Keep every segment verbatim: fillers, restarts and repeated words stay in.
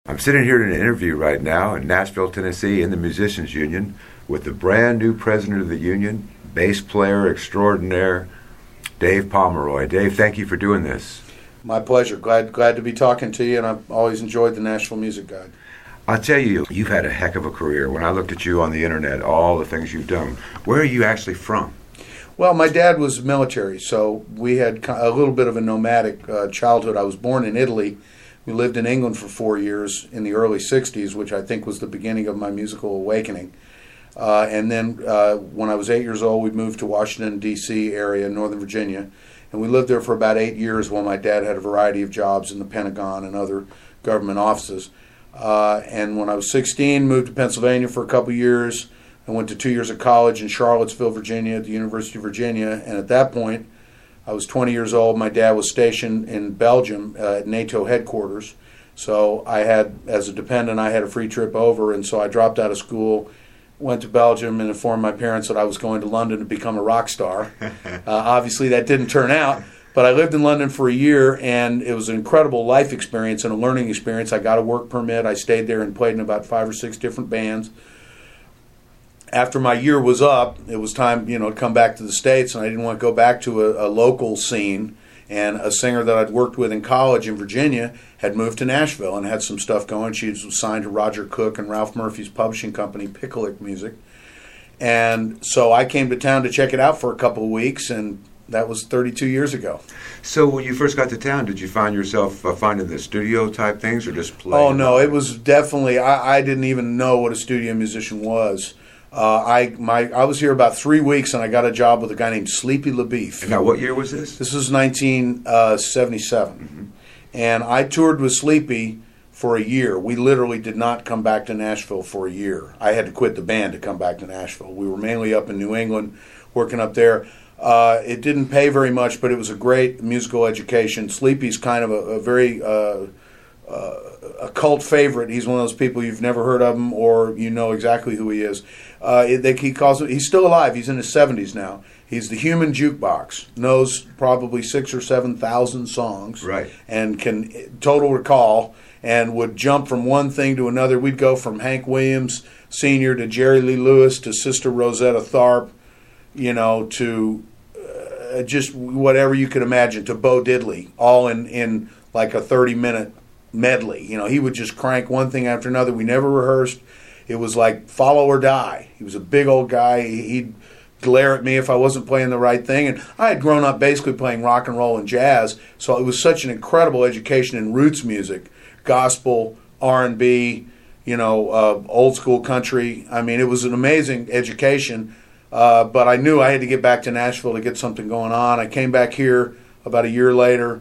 I'm sitting here in an interview right now in Nashville, Tennessee, in the Musicians Union with the brand new president of the union, bass player extraordinaire, Dave Pomeroy. Dave, thank you for doing this. My pleasure. Glad glad to be talking to you, and I've always enjoyed the Nashville Music Guide. I'll tell you, you've had a heck of a career. When I looked at you on the internet, all the things you've done, where are you actually from? Well, my dad was military, so we had a little bit of a nomadic uh, childhood. I was born in Italy. We lived in England for four years in the early sixties, which I think was the beginning of my musical awakening. Uh, and then uh, when I was eight years old, we moved to Washington, D C area, Northern Virginia. And we lived there for about eight years while my dad had a variety of jobs in the Pentagon and other government offices. Uh, and when I was sixteen, moved to Pennsylvania for a couple years. I went to two years of college in Charlottesville, Virginia, at the University of Virginia. And at that point, I was twenty years old. My dad was stationed in Belgium uh, at NATO headquarters. So I had, as a dependent, I had a free trip over. And so I dropped out of school, went to Belgium, and informed my parents that I was going to London to become a rock star. uh, obviously, that didn't turn out. But I lived in London for a year, and it was an incredible life experience and a learning experience. I got a work permit. I stayed there and played in about five or six different bands. After my year was up, it was time, you know, to come back to the States, and I didn't want to go back to a, a local scene. And a singer that I'd worked with in college in Virginia had moved to Nashville and had some stuff going. She was signed to Roger Cook and Ralph Murphy's publishing company, Picklick Music. And so I came to town to check it out for a couple of weeks, and that was thirty-two years ago. So when you first got to town, did you find yourself uh, finding the studio type things or just playing? Oh, no, it was definitely, I, I didn't even know what a studio musician was. Uh, I my I was here about three weeks, and I got a job with a guy named Sleepy LaBeef. And now, what year was this? This was nineteen seventy-seven. Mm-hmm. And I toured with Sleepy for a year. We literally did not come back to Nashville for a year. I had to quit the band to come back to Nashville. We were mainly up in New England, working up there. Uh, it didn't pay very much, but it was a great musical education. Sleepy's kind of a, a very... Uh, Uh, a cult favorite. He's one of those people you've never heard of him, or you know exactly who he is. Uh, it, they, he calls it. He's still alive. He's in his seventies now. He's the human jukebox. Knows probably six or seven thousand songs, right? And can total recall and would jump from one thing to another. We'd go from Hank Williams Senior to Jerry Lee Lewis to Sister Rosetta Tharpe, you know, to uh, just whatever you could imagine, to Bo Diddley, all in in like a thirty minute medley. You know, he would just crank one thing after another. We never rehearsed. It was like follow or die. He was a big old guy. He'd glare at me if I wasn't playing the right thing. And I had grown up basically playing rock and roll and jazz, so it was such an incredible education in roots music, gospel, R and B, you know, uh, old school country. I mean, it was an amazing education, uh, but I knew I had to get back to Nashville to get something going on. I came back here about a year later,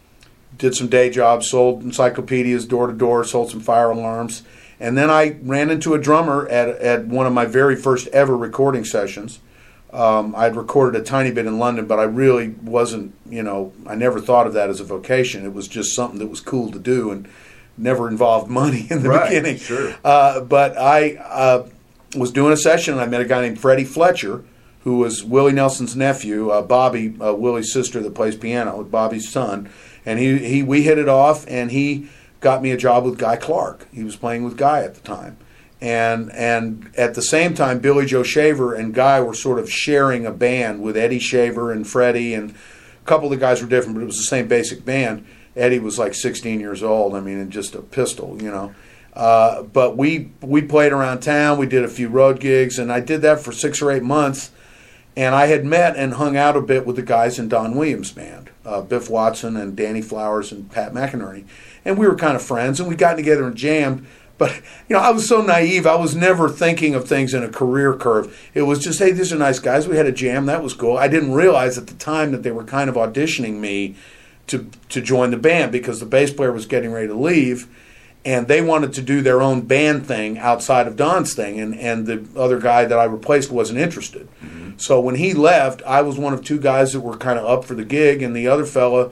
did some day jobs, sold encyclopedias door to door, sold some fire alarms. And then I ran into a drummer at at one of my very first ever recording sessions. Um, I'd recorded a tiny bit in London, but I really wasn't, you know, I never thought of that as a vocation. It was just something that was cool to do and never involved money in the right, beginning. Sure. Uh, but I uh, was doing a session, and I met a guy named Freddie Fletcher, who was Willie Nelson's nephew, uh, Bobby, uh, Willie's sister that plays piano, Bobby's son. And he, he we hit it off, and he got me a job with Guy Clark. He was playing with Guy at the time. And and at the same time, Billy Joe Shaver and Guy were sort of sharing a band with Eddie Shaver and Freddie, and a couple of the guys were different, but it was the same basic band. Eddie was like sixteen years old, I mean, and just a pistol, you know. Uh, but we we played around town. We did a few road gigs, and I did that for six or eight months. And I had met and hung out a bit with the guys in Don Williams' band, uh, Biff Watson and Danny Flowers and Pat McInerney. And we were kind of friends, and we got together and jammed. But, you know, I was so naive. I was never thinking of things in a career curve. It was just, hey, these are nice guys. We had a jam. That was cool. I didn't realize at the time that they were kind of auditioning me to to join the band because the bass player was getting ready to leave. And they wanted to do their own band thing outside of Don's thing, and, and the other guy that I replaced wasn't interested. Mm-hmm. So when he left, I was one of two guys that were kind of up for the gig, and the other fella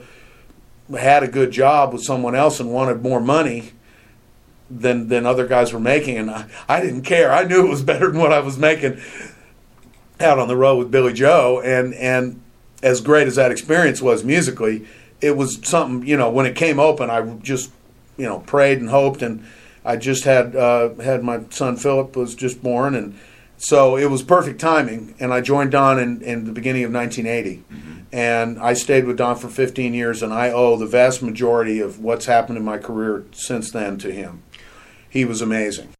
had a good job with someone else and wanted more money than than other guys were making, and I, I didn't care. I knew it was better than what I was making out on the road with Billy Joe, and, and as great as that experience was musically, it was something, you know, when it came open, I just you know, prayed and hoped, and I just had uh, had my son Philip was just born, and so it was perfect timing. And I joined Don in, in the beginning of nineteen eighty, mm-hmm. and I stayed with Don for fifteen years, and I owe the vast majority of what's happened in my career since then to him. He was amazing.